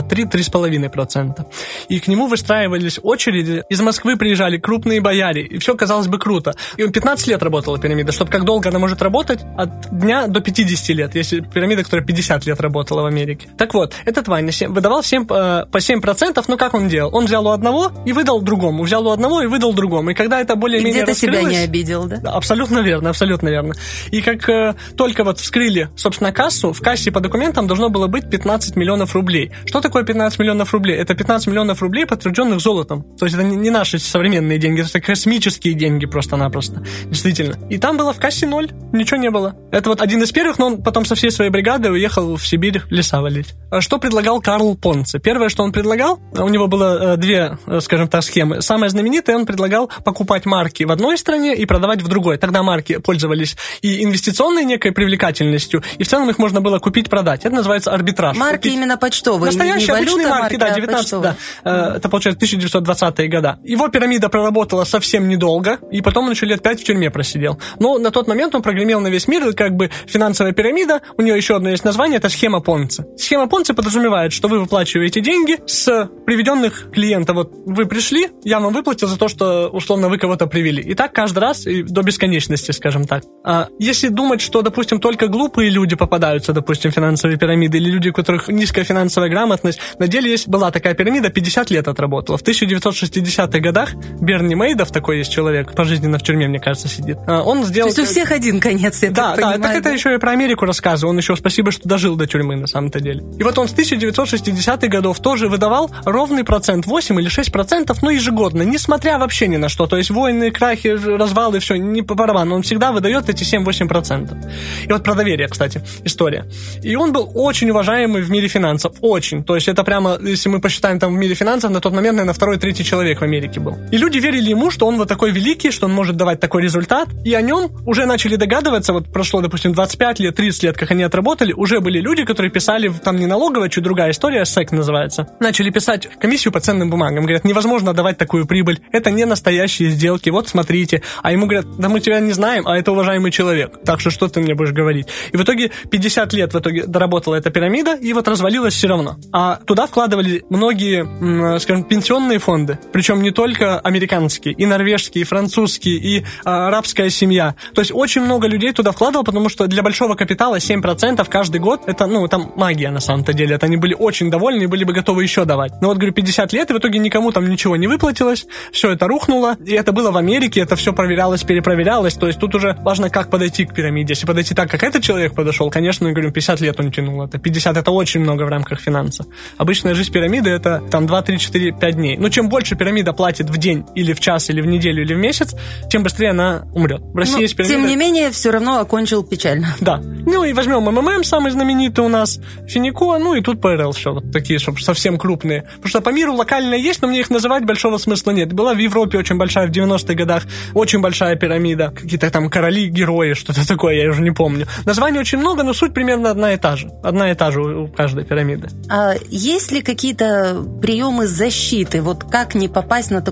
[SPEAKER 4] 3-3,5%. И к нему выстраивались очереди. Из Москвы приезжали крупные бояре, и все, казалось бы, круто. И он 15 лет работала пирамида, чтобы как долго она может работать? От дня до 50 лет, если пирамида, которая 50 лет работала в Америке. Так вот, этот Ваня выдавал всем по 7%, но как он делал? Он взял у одного и выдал другому, взял у одного и выдал другому. И когда это более-менее
[SPEAKER 3] где-то
[SPEAKER 4] раскрылось...
[SPEAKER 3] себя не обидел, да?
[SPEAKER 4] Абсолютно верно, абсолютно верно. И как только вот вскрыли, собственно, кассу, в кассе по документам должно было быть 15 миллионов рублей. Что такое 15 миллионов рублей? Это 15 миллионов рублей, подтвержденных золотом. То есть это не наши современные деньги, это космические деньги просто-напросто. Действительно. И там было в кассе 0, ничего не было. Это вот один из первых, но он потом со всей своей бригадой уехал в Сибирь леса валить. Что предлагал Карл Понци? Первое, что он предлагал, у него было две, скажем так, схемы. Самая знаменитая, он предлагал покупать марки в одной стране и продавать в другой. Тогда марки пользовались и инвестиционной некой привлекательностью, и в целом их можно было купить-продать. Это называется арбитраж.
[SPEAKER 3] Марки именно почтовые,
[SPEAKER 4] настоящие,
[SPEAKER 3] не валюта,
[SPEAKER 4] обычные марки, да,
[SPEAKER 3] 19,
[SPEAKER 4] да. Это, получается, 1920-е годы. Его пирамида проработала совсем недолго, и потом он еще лет 5 в тюрьме просидел. Но на тот момент он прогремел на весь мир, и как бы финансовая пирамида, у нее еще одно есть название, это схема Понци. Схема Понци подразумевает, что вы выплачиваете деньги с приведенных клиентов. Вот вы пришли, я вам выплатил за то, что, условно, вы кого-то привели. И так каждый раз, и до бесконечности, скажем так. А если думать, что, допустим, только глупые люди попадаются, допустим, в финансовые пирамиды, или люди, у которых низкая финансовая грамотность, на деле была такая пирамида, 50 лет отработала. В 1960-х годах Берни Мейдов, такой есть человек, пожизненно в тюрьме, мне кажется, сидит. Он сделал...
[SPEAKER 3] То есть у всех один конец, я так понимаю.
[SPEAKER 4] Да, так это еще и про Америку рассказывал. Он еще, спасибо, что дожил до тюрьмы, на самом-то деле. И вот он с 1960-х годов тоже выдавал ровный процент, 8 или 6%, но ежегодно, несмотря вообще ни на что. То есть войны, крахи, развалы, все, не по барабану. Он всегда выдает эти 7-8%. И вот про доверие, кстати, история. И он был очень уважаемый в мире финансов. Очень. То есть это прямо, если мы посчитаем там в мире финансов, на тот момент, наверное, 2-3 человек в Америке был. И люди верили ему, что он вот такой великий, что он может давать такой результат. И о нем уже начали догадываться, вот прошло, допустим, 25 лет, 30 лет, как они отработали, уже были люди, которые писали, там не налоговая, чуть другая история, SEC называется. Начали писать комиссию по ценным бумагам. Говорят, невозможно давать такую прибыль, это не настоящие сделки, вот смотрите. А ему говорят, да мы тебя не знаем, а это уважаемый человек, так что ты мне будешь говорить? И в итоге 50 лет доработала эта пирамида, и вот развалилась все равно. А туда вкладывали многие, скажем, пенсионные фонды, причем не только американские, и норвежские, и французские, и арабская семья. То есть очень много людей туда вкладывало, потому что для большого капитала 7% каждый год, это, там магия на самом-то деле. Это они были очень довольны и были бы готовы еще давать. Но вот, говорю, 50 лет, и в итоге никому там ничего не выплатилось, все это рухнуло, и это было в Америке, это все проверялось, перепроверялось, то есть тут уже важно, как подойти к пирамиде. Если подойти так, как этот человек подошел, конечно, говорю, 50 лет он тянул. Это 50, это очень много в рамках финансов. Обычная жизнь пирамиды это там 2, 3, 4, 5 дней. Но чем больше пирамида платит в день, или в час, или в неделю, или в месяц, тем быстрее она умрет. В России есть пирамида.
[SPEAKER 3] Тем не менее, все равно окончил печально.
[SPEAKER 4] Да. И возьмем МММ, самый знаменитый у нас, Финико, и тут ПРЛ, все, вот такие, чтобы совсем крупные. Потому что по миру локально есть, но мне их называть большого смысла нет. Была в Европе очень большая, в 90-х годах, очень большая пирамида, какие-то там короли, герои, что-то такое, я уже не помню. Названий очень много, но суть примерно одна и та же. Одна и та же у каждой пирамиды.
[SPEAKER 3] А есть ли какие-то приемы защиты? Вот как не попасть на такую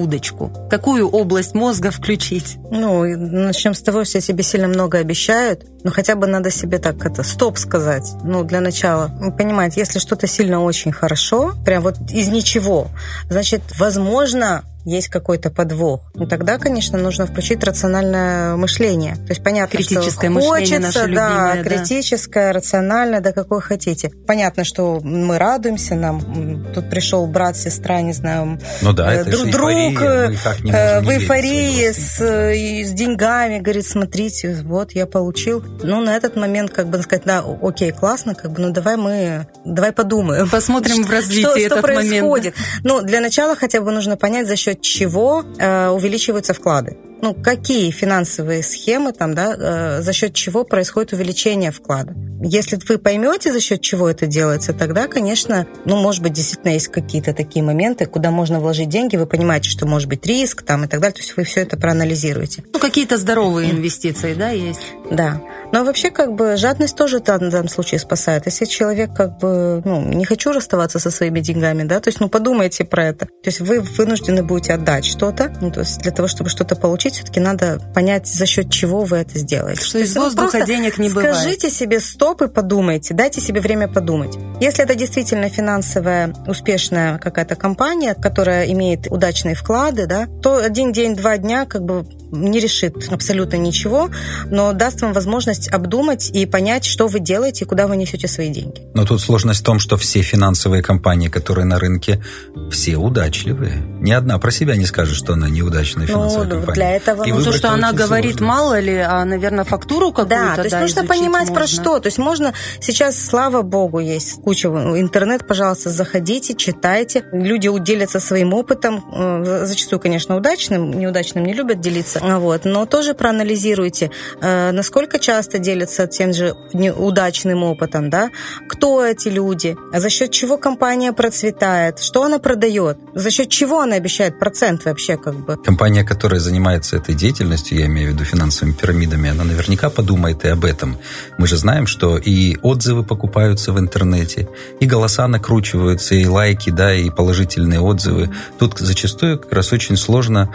[SPEAKER 3] удочку? Какую область мозга включить?
[SPEAKER 5] Начнем с того, что себе сильно много обещают, но хотя бы надо себе стоп сказать. Для начала. Вы понимаете, если что-то сильно очень хорошо, прям вот из ничего, значит, возможно, есть какой-то подвох. Тогда, конечно, нужно включить рациональное мышление. То есть понятно,
[SPEAKER 3] критическое
[SPEAKER 5] что
[SPEAKER 3] мышление
[SPEAKER 5] хочется,
[SPEAKER 3] наше любимое,
[SPEAKER 5] критическое, рациональное, какое хотите. Понятно, что мы радуемся, нам тут пришел брат, сестра, не знаю, друг в эйфории с деньгами, говорит, смотрите, вот я получил. На этот момент, сказать, да, окей, классно, давай подумаем.
[SPEAKER 3] Посмотрим в развитии
[SPEAKER 5] что происходит. Для начала хотя бы нужно понять, за счет чего увеличиваются вклады. Какие финансовые схемы за счет чего происходит увеличение вклада. Если вы поймете, за счет чего это делается, тогда, конечно, может быть, действительно есть какие-то такие моменты, куда можно вложить деньги, вы понимаете, что может быть риск и так далее, то есть вы все это проанализируете.
[SPEAKER 3] Какие-то здоровые инвестиции, да, есть?
[SPEAKER 5] Да. Но вообще, жадность тоже в данном случае спасает. Если человек, не хочу расставаться со своими деньгами, да, то есть, подумайте про это. То есть вы вынуждены будете отдать что-то, то есть для того, чтобы что-то получить, все-таки надо понять, за счет чего вы это сделаете.
[SPEAKER 3] Что из воздуха денег не бывает.
[SPEAKER 5] Скажите себе стоп и подумайте, дайте себе время подумать. Если это действительно финансовая успешная какая-то компания, которая имеет удачные вклады, да, то 1 день, 2 дня не решит абсолютно ничего, но даст вам возможность обдумать и понять, что вы делаете и куда вы несете свои деньги.
[SPEAKER 2] Но тут сложность в том, что все финансовые компании, которые на рынке, все удачливые. Ни одна про себя не скажет, что она неудачная финансовая компания.
[SPEAKER 5] Для этого
[SPEAKER 3] то, что она говорит, сложно. Мало ли, а, наверное, фактуру какую-то,
[SPEAKER 5] то есть нужно понимать, про что. То есть можно сейчас, слава богу, есть куча интернет, пожалуйста, заходите, читайте. Люди делятся своим опытом, зачастую, конечно, удачным, неудачным не любят делиться, но тоже проанализируйте, насколько часто делятся тем же удачным опытом, да, кто эти люди, за счет чего компания процветает, что она продает, за счет чего она обещает процент вообще
[SPEAKER 2] Компания, которая занимается этой деятельностью, я имею в виду финансовыми пирамидами, она наверняка подумает и об этом. Мы же знаем, что и отзывы покупаются в интернете, и голоса накручиваются, и лайки, да, и положительные отзывы. Тут зачастую как раз очень сложно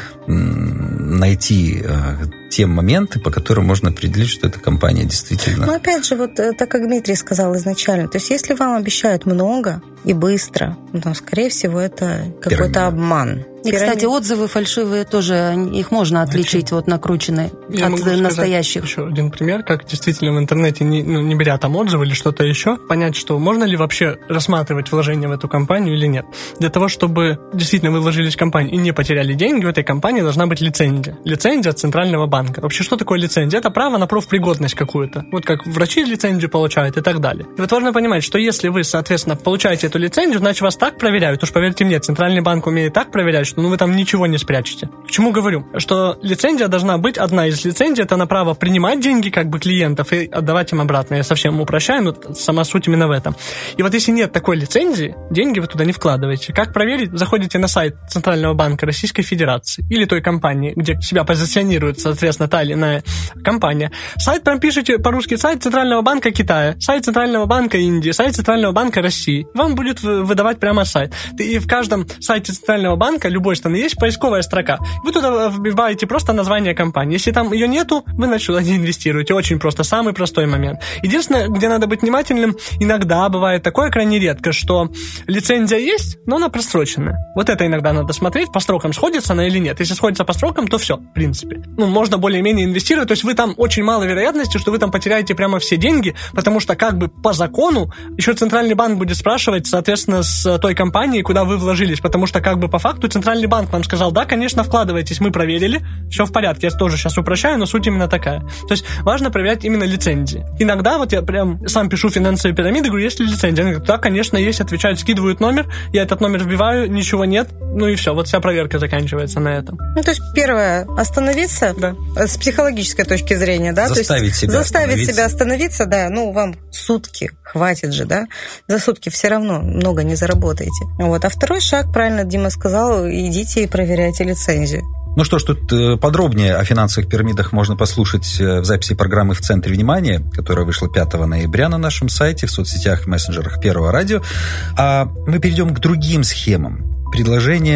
[SPEAKER 2] найти те моменты, по которым можно определить, что эта компания действительно...
[SPEAKER 5] Но опять же, так как Дмитрий сказал изначально, то есть если вам обещают много и быстро, скорее всего, это какой-то обман.
[SPEAKER 3] И, кстати, отзывы фальшивые тоже, их можно отличить накрученные от настоящих.
[SPEAKER 4] Еще один пример, как действительно в интернете, не беря там отзывы или что-то еще, понять, что можно ли вообще рассматривать вложение в эту компанию или нет. Для того, чтобы действительно вы вложились в компанию и не потеряли деньги, у этой компании должна быть лицензия. Лицензия от Центрального банка. Вообще, что такое лицензия? Это право на профпригодность какую-то. Как врачи лицензию получают и так далее. И важно понимать, что если вы, соответственно, получаете эту лицензию, значит, вас так проверяют. Уж поверьте мне, Центральный банк умеет так проверять, что вы там ничего не спрячете. К чему говорю? Что лицензия должна быть, одна из лицензий, это на право принимать деньги клиентов и отдавать им обратно. Я совсем упрощаю, но сама суть именно в этом. И если нет такой лицензии, деньги вы туда не вкладываете. Как проверить? Заходите на сайт Центрального банка Российской Федерации или той компании, где себя позиционирует, соответственно, та или иная компания. Сайт прям пишите по-русски: сайт Центрального банка Китая, сайт Центрального банка Индии, сайт Центрального банка России. Вам будет выдавать прямо сайт. И в каждом сайте Центрального банка любой страны есть поисковая строка. Вы туда вбиваете просто название компании. Если там ее нету, вы, значит, туда не инвестируете. Очень просто, самый простой момент. Единственное, где надо быть внимательным, иногда бывает такое крайне редко, что лицензия есть, но она просроченная. Это иногда надо смотреть, по срокам сходится она или нет. Если сходится по срокам, то все, в принципе. Можно более-менее инвестировать, то есть вы там очень мало вероятности, что вы там потеряете прямо все деньги, потому что по закону еще Центральный банк будет спрашивать, соответственно, с той компании, куда вы вложились, потому что по факту Центральный банк вам сказал: да, конечно, вкладывайтесь, мы проверили, все в порядке. Я тоже сейчас упрощаю, но суть именно такая. То есть важно проверять именно лицензии. Иногда я прям сам пишу финансовые пирамиды, говорю, есть ли лицензия? Они говорят: да, конечно, есть, отвечают, скидывают номер, я этот номер вбиваю, ничего нет, и все, вся проверка заканчивается на этом.
[SPEAKER 5] То есть первое, остановиться,
[SPEAKER 4] да,
[SPEAKER 5] с психологической точки зрения, да,
[SPEAKER 2] заставить
[SPEAKER 5] себя остановиться, да, вам сутки хватит же, да, за сутки все равно много не заработаете. А второй шаг, правильно Дима сказал, идите и проверяйте лицензию.
[SPEAKER 2] Ну что ж, тут подробнее о финансовых пирамидах можно послушать в записи программы «В центре внимания», которая вышла 5 ноября на нашем сайте, в соцсетях, в мессенджерах Первого радио. А мы перейдем к другим схемам. Предложение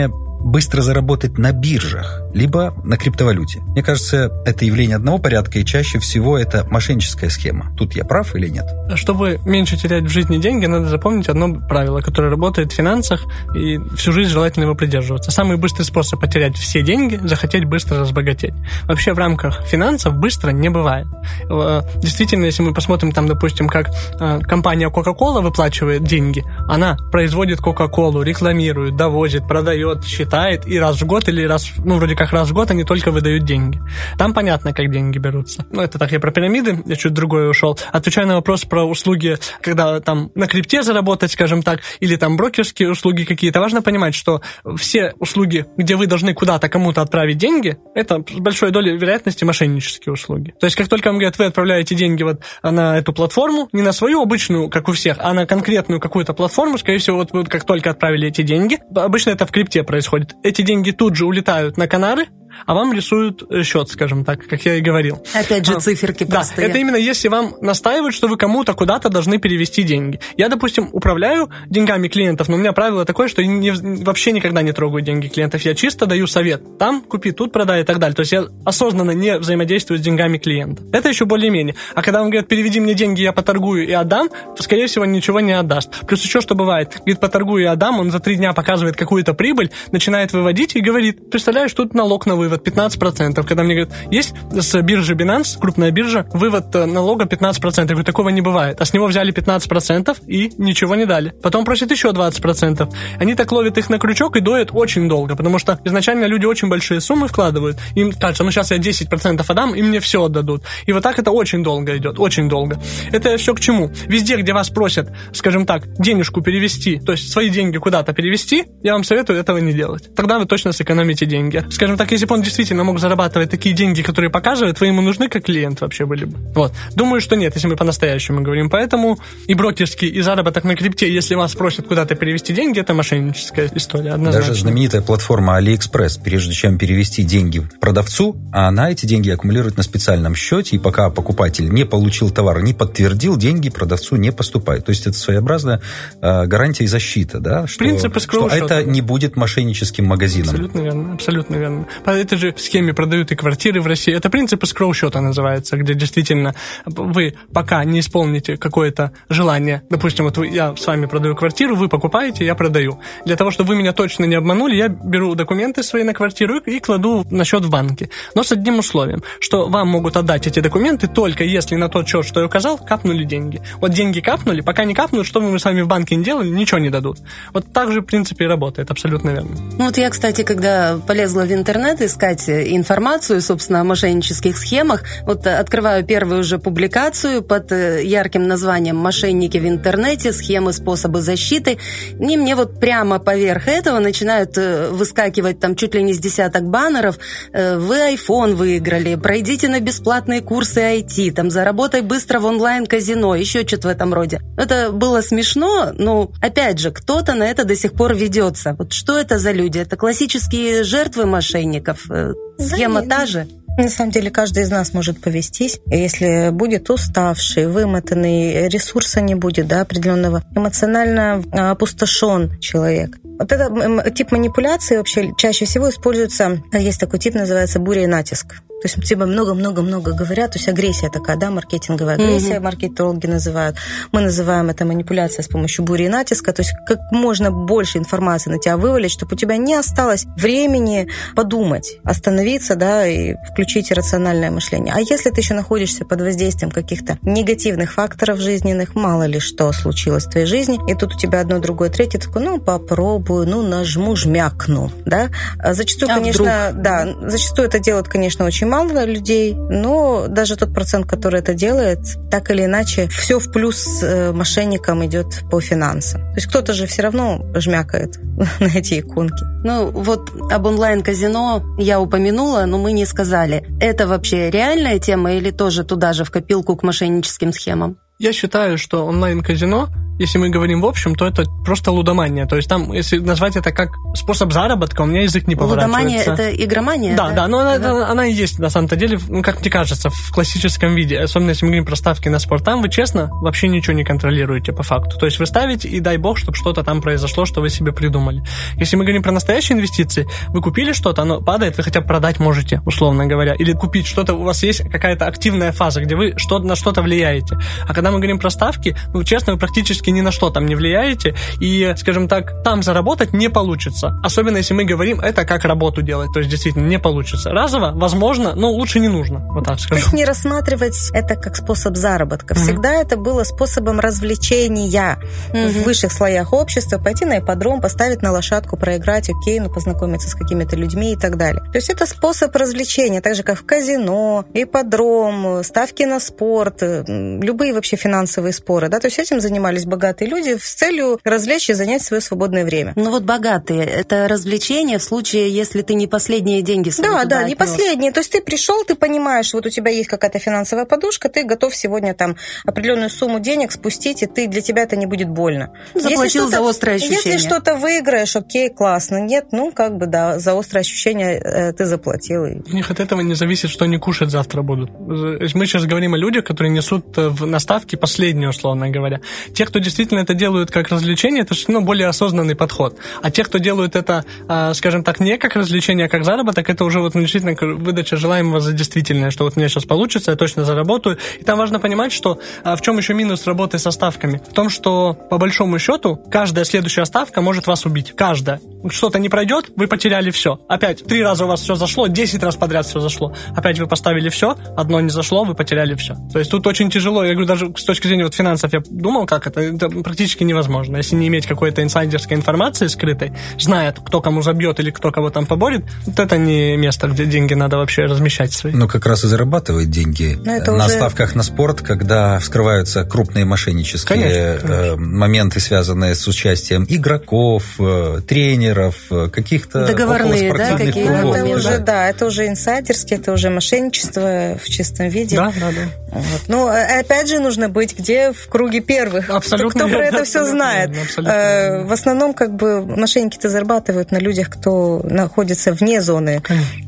[SPEAKER 2] быстро заработать на биржах, либо на криптовалюте. Мне кажется, это явление одного порядка, и чаще всего это мошенническая схема. Тут я прав или нет?
[SPEAKER 4] Чтобы меньше терять в жизни деньги, надо запомнить одно правило, которое работает в финансах, и всю жизнь желательно его придерживаться. Самый быстрый способ потерять все деньги – захотеть быстро разбогатеть. Вообще в рамках финансов быстро не бывает. Действительно, если мы посмотрим, там, допустим, как компания Coca-Cola выплачивает деньги, она производит Coca-Colу, рекламирует, довозит, продает, считает, и раз в год или вроде как раз в год они только выдают деньги. Там понятно, как деньги берутся. Это так, я про пирамиды, я чуть другое ушел. Отвечаю на вопрос про услуги, когда там на крипте заработать, скажем так, или там брокерские услуги какие-то. Важно понимать, что все услуги, где вы должны куда-то кому-то отправить деньги, это с большой долей вероятности мошеннические услуги. То есть, как только вам говорят, вы отправляете деньги вот на эту платформу, не на свою обычную, как у всех, а на конкретную какую-то платформу, скорее всего, вот вы как только отправили эти деньги, обычно это в крипте происходит, эти деньги тут же улетают на Канары, а вам рисуют счет, скажем так, как я и говорил.
[SPEAKER 3] Опять же, циферки простые.
[SPEAKER 4] Да, это именно если вам настаивают, что вы кому-то куда-то должны перевести деньги. Я, допустим, управляю деньгами клиентов, но у меня правило такое, что я вообще никогда не трогаю деньги клиентов. Я чисто даю совет. Там купи, тут продай и так далее. То есть я осознанно не взаимодействую с деньгами клиента. Это еще более-менее. А когда вам говорят, переведи мне деньги, я поторгую и отдам, то, скорее всего, ничего не отдаст. Плюс еще что бывает. Говорит, поторгую и отдам, он за 3 дня показывает какую-то прибыль, начинает выводить и говорит, представляешь, тут налог на вывод 15%. Когда мне говорят, есть с биржи Binance, крупная биржа, вывод налога 15%. Я говорю, такого не бывает. А с него взяли 15% и ничего не дали. Потом просят еще 20%. Они так ловят их на крючок и доят очень долго, потому что изначально люди очень большие суммы вкладывают. Им кажется, сейчас я 10% отдам, и мне все отдадут. И вот так это очень долго идет, очень долго. Это все к чему? Везде, где вас просят, скажем так, денежку перевести, то есть свои деньги куда-то перевести, я вам советую этого не делать. Тогда вы точно сэкономите деньги. Скажем так, если бы он действительно мог зарабатывать такие деньги, которые показывают, вы ему нужны как клиент вообще были бы. Вот. Думаю, что нет, если мы по-настоящему говорим. Поэтому и брокерский, и заработок на крипте, если вас просят куда-то перевести деньги, это мошенническая история, однозначно.
[SPEAKER 2] Даже знаменитая платформа AliExpress, прежде чем перевести деньги продавцу, она эти деньги аккумулирует на специальном счете, и пока покупатель не получил товар, не подтвердил, деньги продавцу не поступают. То есть это своеобразная гарантия и защита, да? Что это не будет мошенническим магазином.
[SPEAKER 4] Абсолютно верно, абсолютно верно. По этой же схеме продают и квартиры в России. Это принцип скроу-счета называется, где действительно вы пока не исполните какое-то желание. Допустим, вот я с вами продаю квартиру, вы покупаете, я продаю. Для того, чтобы вы меня точно не обманули, я беру документы свои на квартиру и кладу на счет в банке. Но с одним условием, что вам могут отдать эти документы только если на тот счет, что я указал, капнули деньги. Вот деньги капнули, пока не капнут, что бы мы с вами в банке не делали, ничего не дадут. Вот так же, в принципе, и работает, абсолютно верно.
[SPEAKER 3] Ну вот я, кстати, когда полезла в интернет искать информацию, собственно, о мошеннических схемах, вот открываю первую уже публикацию под ярким названием «Мошенники в интернете. Схемы, способы защиты». И мне вот прямо поверх этого начинают выскакивать там чуть ли не с десяток баннеров. Вы iPhone выиграли, пройдите на бесплатные курсы IT, там, заработай быстро в онлайн-казино, еще что-то в этом роде. Это было смешно, но, опять же, кто-то на это до сих пор ведется. Вот что это за люди? Это классические жертвы мошенников? Схема та же?
[SPEAKER 5] На самом деле, каждый из нас может повестись. Если будет уставший, вымотанный, ресурса не будет, да, определенного, эмоционально опустошен человек. Вот этот тип манипуляции вообще чаще всего используется, есть такой тип, называется буря и натиск. То есть тебе много-много-много говорят, то есть агрессия такая, да, маркетинговая агрессия, маркетологи называют. Мы называем это манипуляция с помощью бури и натиска, то есть как можно больше информации на тебя вывалить, чтобы у тебя не осталось времени подумать, остановиться, да, и включить рациональное мышление. А если ты еще находишься под воздействием каких-то негативных факторов жизненных, мало ли что случилось в твоей жизни, и тут у тебя одно, другое, третье, такое, ну, попробую, ну, нажму, жмякну, да. Зачастую, конечно, вдруг? Да, зачастую это делают, конечно, очень мало людей, но даже тот процент, который это делает, так или иначе, все в плюс мошенникам идет по финансам. То есть кто-то же все равно жмякает на эти иконки.
[SPEAKER 3] Ну, вот об онлайн-казино я упомянула, но мы не сказали. Это вообще реальная тема или тоже туда же в копилку к мошенническим схемам?
[SPEAKER 4] Я считаю, что онлайн-казино если мы говорим в общем, то это просто лудомания. То есть там, если назвать это как способ заработка, у меня язык не поворачивается.
[SPEAKER 3] Лудомания – это игромания?
[SPEAKER 4] Да, но она и есть, на самом-то деле, как мне кажется, в классическом виде. Особенно, если мы говорим про ставки на спорт. Там вы, честно, вообще ничего не контролируете по факту. То есть вы ставите, и дай бог, чтобы что-то там произошло, что вы себе придумали. Если мы говорим про настоящие инвестиции, вы купили что-то, оно падает, вы хотя бы продать можете, условно говоря. Или купить что-то, у вас есть какая-то активная фаза, где вы на что-то влияете. А когда мы говорим про ставки, честно, вы практически ни на что там не влияете, и, скажем так, там заработать не получится. Особенно, если мы говорим, это как работу делать, то есть действительно не получится. Разово, возможно, но лучше не нужно, вот так скажу.
[SPEAKER 5] То есть не рассматривать это как способ заработка. Всегда это было способом развлечения в высших слоях общества, пойти на ипподром, поставить на лошадку, проиграть, познакомиться с какими-то людьми и так далее. То есть это способ развлечения, так же, как в казино, ипподром, ставки на спорт, любые вообще финансовые споры, да, то есть этим занимались богатые люди с целью развлечь и занять свое свободное время.
[SPEAKER 3] Ну вот богатые, это развлечение в случае, если ты не последние деньги свои туда
[SPEAKER 5] Да,
[SPEAKER 3] отнес.
[SPEAKER 5] не последние, то есть ты пришел, ты понимаешь, вот у тебя есть какая-то финансовая подушка, ты готов сегодня там определенную сумму денег спустить, и для тебя это не будет больно.
[SPEAKER 3] Заплатил за острое ощущение.
[SPEAKER 5] Если что-то выиграешь, окей, классно, нет, за острое ощущение ты заплатил.
[SPEAKER 4] У них от этого не зависит, что они кушать завтра будут. Мы сейчас говорим о людях, которые несут на ставки последние, условно говоря. Те, кто действительно это делают как развлечение, это более осознанный подход. А те, кто делают это, скажем так, не как развлечение, а как заработок, это уже действительно выдача желаемого за действительное, что вот мне сейчас получится, я точно заработаю. И там важно понимать, что в чем еще минус работы со ставками? В том, что по большому счету каждая следующая ставка может вас убить. Каждая. Что-то не пройдет, вы потеряли все. Опять 3 раза у вас все зашло, 10 раз подряд все зашло. Опять вы поставили все, одно не зашло, вы потеряли все. То есть тут очень тяжело. Я говорю, даже с точки зрения финансов я думал, как это практически невозможно. Если не иметь какой-то инсайдерской информации скрытой, зная, кто кому забьет или кто кого там поборет, вот это не место, где деньги надо вообще размещать свои.
[SPEAKER 2] Как раз и зарабатывают деньги на ставках на спорт, когда вскрываются крупные мошеннические моменты, связанные с участием игроков, тренеров, каких-то
[SPEAKER 3] договорные,
[SPEAKER 2] околоспортивных клубов.
[SPEAKER 5] Это уже инсайдерские, это уже мошенничество в чистом виде.
[SPEAKER 4] Да.
[SPEAKER 5] Вот. Опять же, нужно быть где в круге первых.
[SPEAKER 4] Абсолютно.
[SPEAKER 5] Кто про это все знает. В основном, мошенники-то зарабатывают на людях, кто находится вне зоны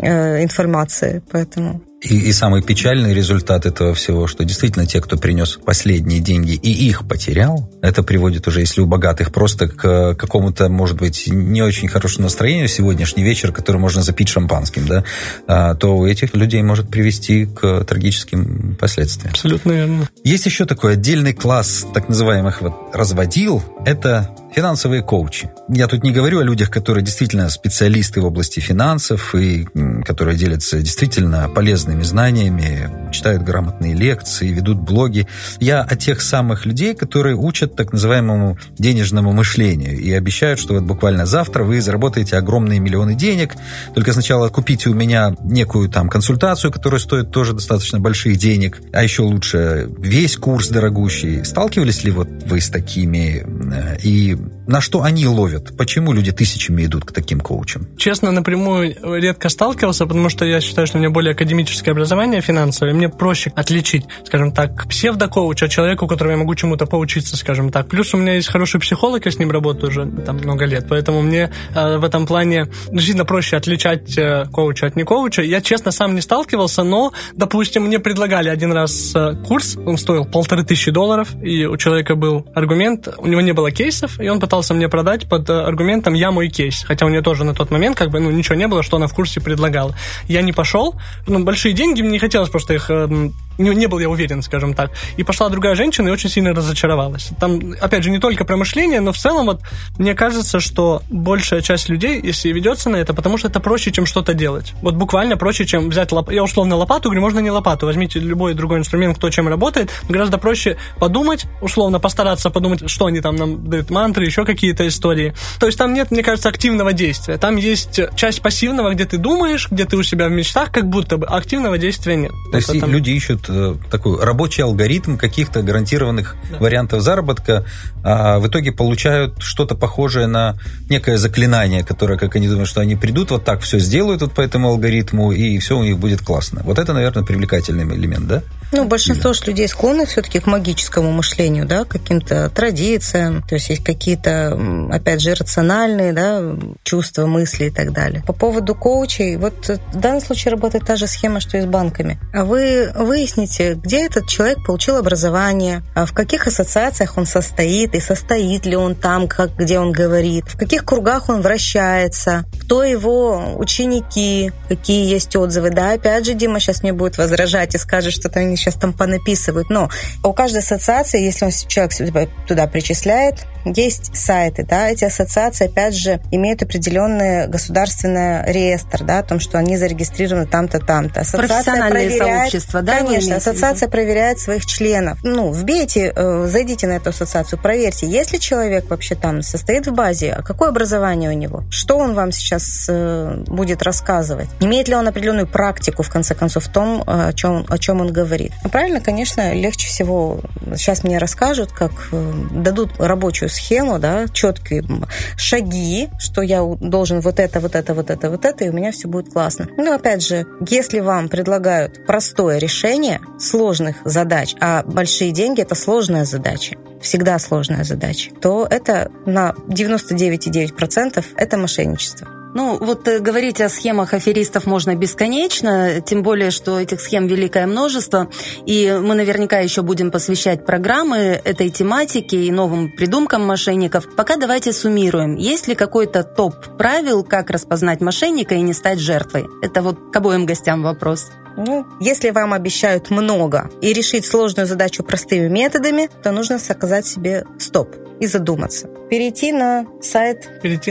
[SPEAKER 5] информации, поэтому...
[SPEAKER 2] И самый печальный результат этого всего, что действительно те, кто принес последние деньги и их потерял, это приводит уже, если у богатых, просто к какому-то, может быть, не очень хорошему настроению сегодняшний вечер, который можно запить шампанским, да, то у этих людей может привести к трагическим последствиям.
[SPEAKER 4] Абсолютно верно.
[SPEAKER 2] Есть еще такой отдельный класс так называемых разводил, это финансовые коучи. Я тут не говорю о людях, которые действительно специалисты в области финансов и которые делятся действительно полезными знаниями, читают грамотные лекции, ведут блоги. Я о тех самых людей, которые учат так называемому денежному мышлению и обещают, что вот буквально завтра вы заработаете огромные миллионы денег, только сначала купите у меня некую там консультацию, которая стоит тоже достаточно больших денег, а еще лучше весь курс дорогущий. Сталкивались ли вот вы с такими? И на что они ловят? Почему люди тысячами идут к таким коучам?
[SPEAKER 4] Честно, напрямую редко сталкивался, потому что я считаю, что у меня более академическое образование финансовое, мне проще отличить, скажем так, псевдокоуча от человека, у которого я могу чему-то поучиться, скажем так. Плюс у меня есть хороший психолог, я с ним работаю уже там много лет, поэтому мне в этом плане действительно проще отличать коуча от не коуча. Я, честно, сам не сталкивался, но, допустим, мне предлагали один раз курс, он стоил $1500, и у человека был аргумент, у него не было кейсов, и он пытался мне продать под аргументом «я мой кейс». Хотя у нее тоже на тот момент ничего не было, что она в курсе предлагала. Я не пошел. Большие деньги, мне не хотелось просто их... Не был я уверен, скажем так. И пошла другая женщина и очень сильно разочаровалась. Там, опять же, не только про мышление, но в целом вот мне кажется, что большая часть людей, если ведется на это, потому что это проще, чем что-то делать. Вот буквально проще, чем взять лопату. Я условно лопату говорю, можно не лопату, возьмите любой другой инструмент, кто чем работает. Гораздо проще подумать, условно постараться подумать, что они там нам дают, мантры, еще какие-то истории. То есть там нет, мне кажется, активного действия. Там есть часть пассивного, где ты думаешь, где ты у себя в мечтах, как будто бы, а активного действия нет.
[SPEAKER 2] То есть люди ищут такой рабочий алгоритм каких-то гарантированных вариантов заработка, а в итоге получают что-то похожее на некое заклинание, которое, как они думают, что они придут, вот так все сделают вот по этому алгоритму, и все у них будет классно. Вот это, наверное, привлекательный элемент, да?
[SPEAKER 5] Большинство же людей склонны все-таки к магическому мышлению, да, к каким-то традициям, то есть какие-то, опять же, рациональные, да, чувства, мысли и так далее. По поводу коучей, вот в данном случае работает та же схема, что и с банками. А вы выясните, где этот человек получил образование, в каких ассоциациях он состоит, и состоит ли он там, где он говорит, в каких кругах он вращается, кто его ученики, какие есть отзывы. Да, опять же, Дима сейчас мне будет возражать и скажет, что они сейчас там понаписывают, но у каждой ассоциации, если человек туда причисляет, есть сайты, да, эти ассоциации, опять же, имеют определенный государственный реестр, да, о том, что они зарегистрированы там-то, там-то.
[SPEAKER 3] Профессиональные сообщества, да?
[SPEAKER 5] Конечно, ассоциация проверяет своих членов. Вбейте, зайдите на эту ассоциацию, проверьте, есть ли человек вообще там, состоит в базе, а какое образование у него, что он вам сейчас будет рассказывать, имеет ли он определенную практику, в конце концов, в том, о чем он говорит. Правильно, конечно, легче всего, сейчас мне расскажут, как дадут рабочую схему, да, четкие шаги, что я должен вот это, и у меня все будет классно. Опять же, если вам предлагают простое решение сложных задач, а большие деньги – это сложная задача, всегда сложная задача, то это на 99,9% это мошенничество.
[SPEAKER 3] Говорить о схемах аферистов можно бесконечно, тем более, что этих схем великое множество, и мы наверняка еще будем посвящать программы этой тематике и новым придумкам мошенников. Пока давайте суммируем. Есть ли какой-то топ правил, как распознать мошенника и не стать жертвой? Это к обоим гостям вопрос.
[SPEAKER 5] Если вам обещают много и решить сложную задачу простыми методами, то нужно сказать себе «стоп» и задуматься. Перейти на сайт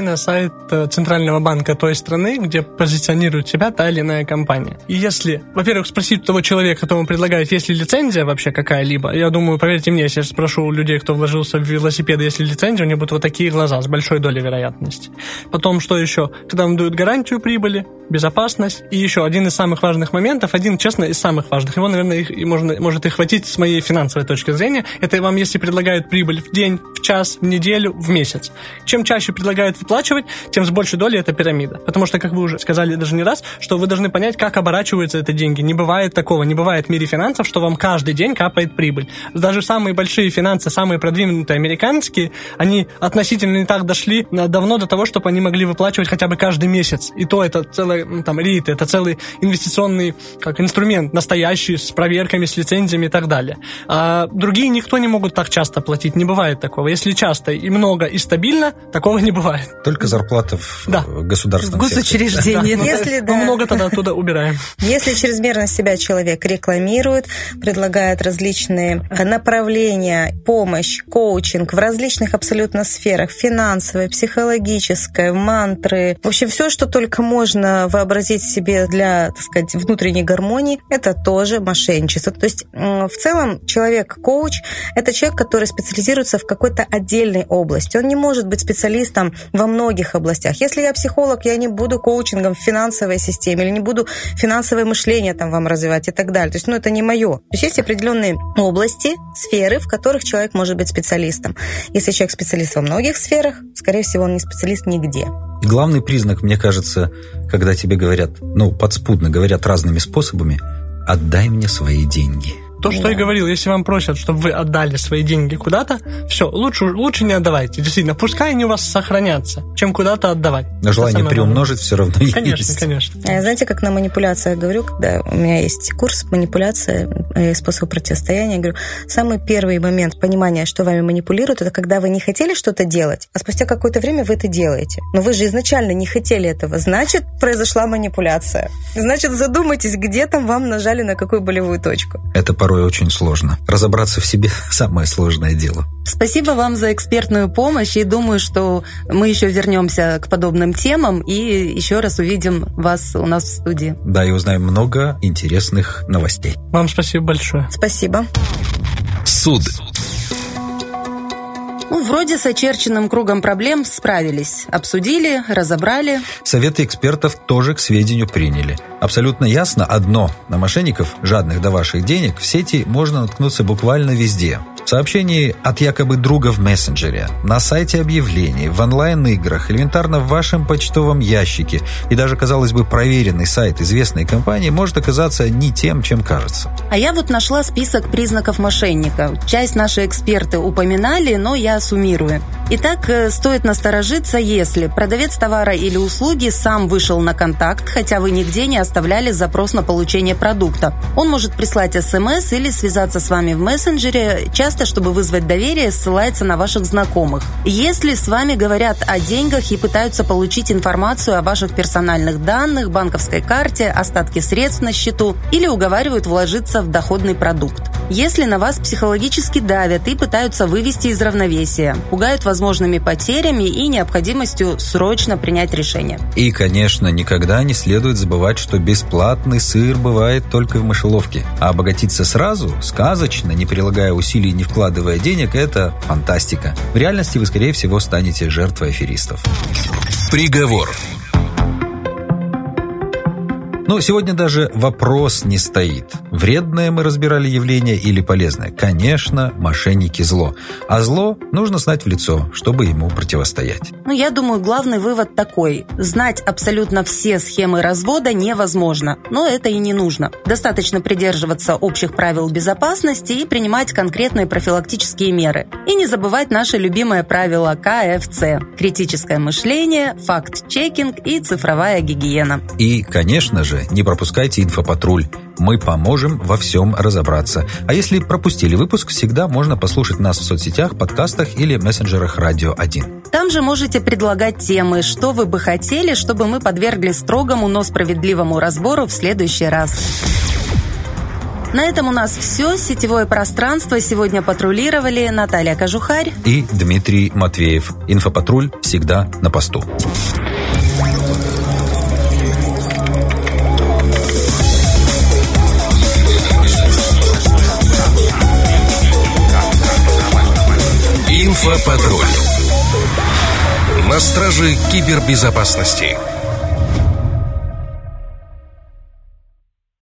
[SPEAKER 4] Центрального банка той страны, где позиционирует себя та или иная компания. И если, во-первых, спросить того человека, которому предлагают, есть ли лицензия вообще какая-либо, я думаю, поверьте мне, если я спрошу у людей, кто вложился в велосипеды, есть ли лицензия, у них будут вот такие глаза с большой долей вероятности. Потом, что еще? Когда вам дают гарантию прибыли, безопасность. И еще один из самых важных моментов, честно, из самых важных, его, наверное, может и хватить с моей финансовой точки зрения, это вам, если предлагают прибыль в день, в час, в неделю, в месяц. Чем чаще предлагают выплачивать, тем с большей долей это пирамида. Потому что, как вы уже сказали даже не раз, что вы должны понять, как оборачиваются эти деньги. Не бывает такого, не бывает в мире финансов, что вам каждый день капает прибыль. Даже самые большие финансы, самые продвинутые американские, они относительно не так дошли давно до того, чтобы они могли выплачивать хотя бы каждый месяц. И то это целый REIT, это целый инвестиционный инструмент, настоящий, с проверками, с лицензиями и так далее. А другие никто не могут так часто платить, не бывает такого. Если часто и много и стабильно, такого не бывает.
[SPEAKER 2] Только зарплата в государственном
[SPEAKER 3] госучреждении.
[SPEAKER 5] Если
[SPEAKER 4] много тогда оттуда убираем.
[SPEAKER 5] Если чрезмерно себя человек рекламирует, предлагает различные направления, помощь, коучинг в различных абсолютно сферах, финансовой, психологической, мантры, в общем, все, что только можно вообразить себе для, так сказать, внутренней гармонии, это тоже мошенничество. То есть в целом человек-коуч – это человек, который специализируется в какой-то отдельной области. Он не может быть специалистом во многих областях. Если я психолог, я не буду коучингом в финансовой системе или не буду финансовое мышление вам развивать и так далее. То есть, это не мое. То есть есть определенные области, сферы, в которых человек может быть специалистом. Если человек специалист во многих сферах, скорее всего, он не специалист нигде.
[SPEAKER 2] И главный признак, мне кажется, когда тебе говорят, подспудно говорят разными способами, отдай мне свои деньги.
[SPEAKER 4] То, что я говорил, если вам просят, чтобы вы отдали свои деньги куда-то, все, лучше не отдавайте. Действительно, пускай они у вас сохранятся, чем куда-то отдавать.
[SPEAKER 2] Но желание приумножить все равно есть.
[SPEAKER 4] Конечно.
[SPEAKER 5] Знаете, как на манипуляциях говорю, когда у меня есть курс манипуляция, способ противостояния, я говорю, самый первый момент понимания, что вами манипулируют, это когда вы не хотели что-то делать, а спустя какое-то время вы это делаете. Но вы же изначально не хотели этого, значит, произошла манипуляция. Значит, задумайтесь, где там вам нажали на какую болевую точку.
[SPEAKER 2] Это порой очень сложно. Разобраться в себе – самое сложное дело.
[SPEAKER 3] Спасибо вам за экспертную помощь, и думаю, что мы еще вернемся к подобным темам и еще раз увидим вас у нас в студии.
[SPEAKER 2] Да, и узнаем много интересных новостей.
[SPEAKER 4] Вам спасибо большое.
[SPEAKER 5] Спасибо.
[SPEAKER 1] Суд.
[SPEAKER 3] Вроде с очерченным кругом проблем справились. Обсудили, разобрали.
[SPEAKER 2] Советы экспертов тоже к сведению приняли. Абсолютно ясно одно. На мошенников, жадных до ваших денег, в сети можно наткнуться буквально везде. В сообщении от якобы друга в мессенджере, на сайте объявлений, в онлайн-играх, элементарно в вашем почтовом ящике и даже, казалось бы, проверенный сайт известной компании может оказаться не тем, чем кажется.
[SPEAKER 3] А я нашла список признаков мошенника. Часть наши эксперты упоминали, но я суммирую. Итак, стоит насторожиться, если продавец товара или услуги сам вышел на контакт, хотя вы нигде не оставляли запрос на получение продукта. Он может прислать СМС или связаться с вами в мессенджере, часто, чтобы вызвать доверие, ссылается на ваших знакомых. Если с вами говорят о деньгах и пытаются получить информацию о ваших персональных данных, банковской карте, остатке средств на счету или уговаривают вложиться в доходный продукт. Если на вас психологически давят и пытаются вывести из равновесия, пугают возможными потерями и необходимостью срочно принять решение.
[SPEAKER 2] И, конечно, никогда не следует забывать, что бесплатный сыр бывает только в мышеловке. А обогатиться сразу, сказочно, не прилагая усилий, не вкладывая денег, это фантастика. В реальности вы, скорее всего, станете жертвой аферистов.
[SPEAKER 1] Приговор.
[SPEAKER 2] Но сегодня даже вопрос не стоит. Вредное мы разбирали явление или полезное? Конечно, мошенники зло. А зло нужно знать в лицо, чтобы ему противостоять.
[SPEAKER 3] Я думаю, главный вывод такой. Знать абсолютно все схемы развода невозможно. Но это и не нужно. Достаточно придерживаться общих правил безопасности и принимать конкретные профилактические меры. И не забывать наше любимое правило КФЦ. Критическое мышление, факт-чекинг и цифровая гигиена.
[SPEAKER 2] И, конечно же, не пропускайте инфопатруль. Мы поможем во всем разобраться. А если пропустили выпуск, всегда можно послушать нас в соцсетях, подкастах или мессенджерах Радио 1.
[SPEAKER 3] Там же можете предлагать темы, что вы бы хотели, чтобы мы подвергли строгому, но справедливому разбору в следующий раз. На этом у нас все. Сетевое пространство сегодня патрулировали Наталья Кожухарь
[SPEAKER 2] и Дмитрий Матвеев. Инфопатруль всегда на посту.
[SPEAKER 1] Инфопатруль. На страже кибербезопасности.